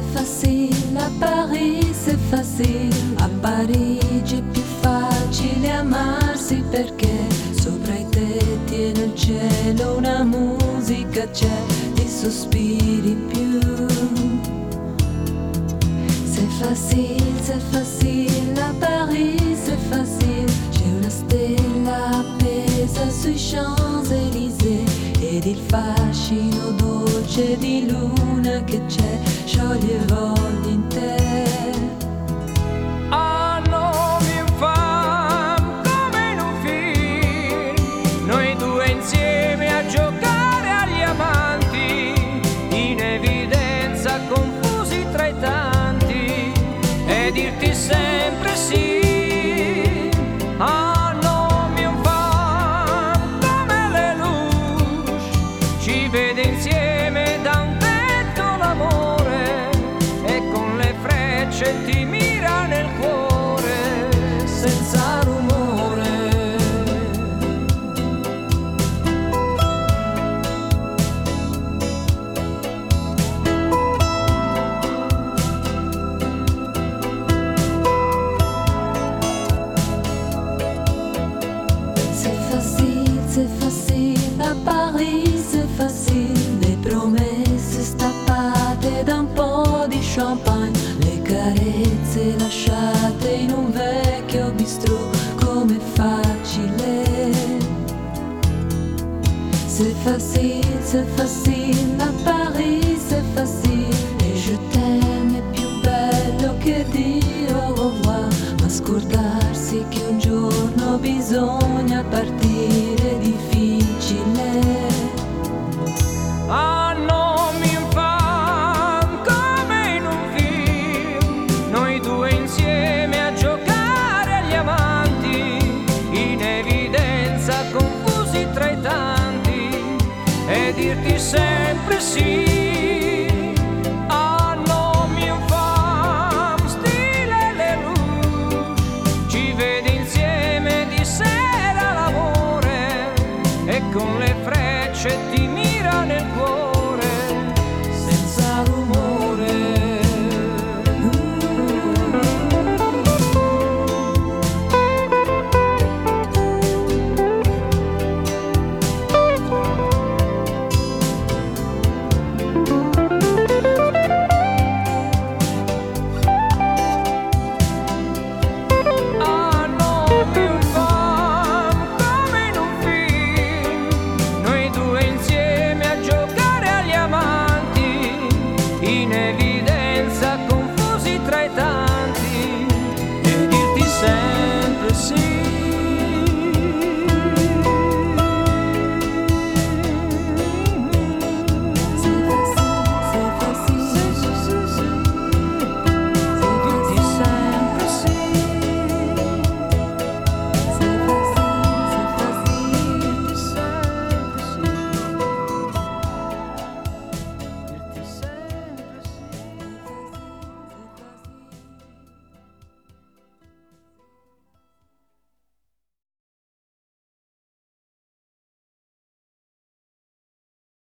facile a Paris, c'est facile. A Parigi è più facile amarsi perché sopra i tetti e nel cielo una musica c'è, di sospiri in più. C'est facile a Paris, c'est facile. C'è una stella appesa sui Champs-Élysées ed il fascino dolce di luna che c'è scioglie voglie in te. Ah, non mi fa come in un film, noi due insieme a giocare agli amanti, in evidenza confusi tra i tanti, e dirti sempre sì. Ah, non mi fa come le luci, ci vede insieme da un tetto l'amore, e con le frecce ti mira nel cuore senza rumore. C'est facile a Paris, c'est facile. Le promesse stappate da un po' di champagne, le carezze lasciate in un vecchio bistrò, com'è facile. C'est facile a Paris, c'est facile. E je t'aime è più bello che dire au revoir, ma scordarsi che un giorno bisogna partire è difficile. Ah, non mi fa come in un film, noi due insieme a giocare agli amanti, in evidenza confusi tra i tanti, e dirti sempre sì.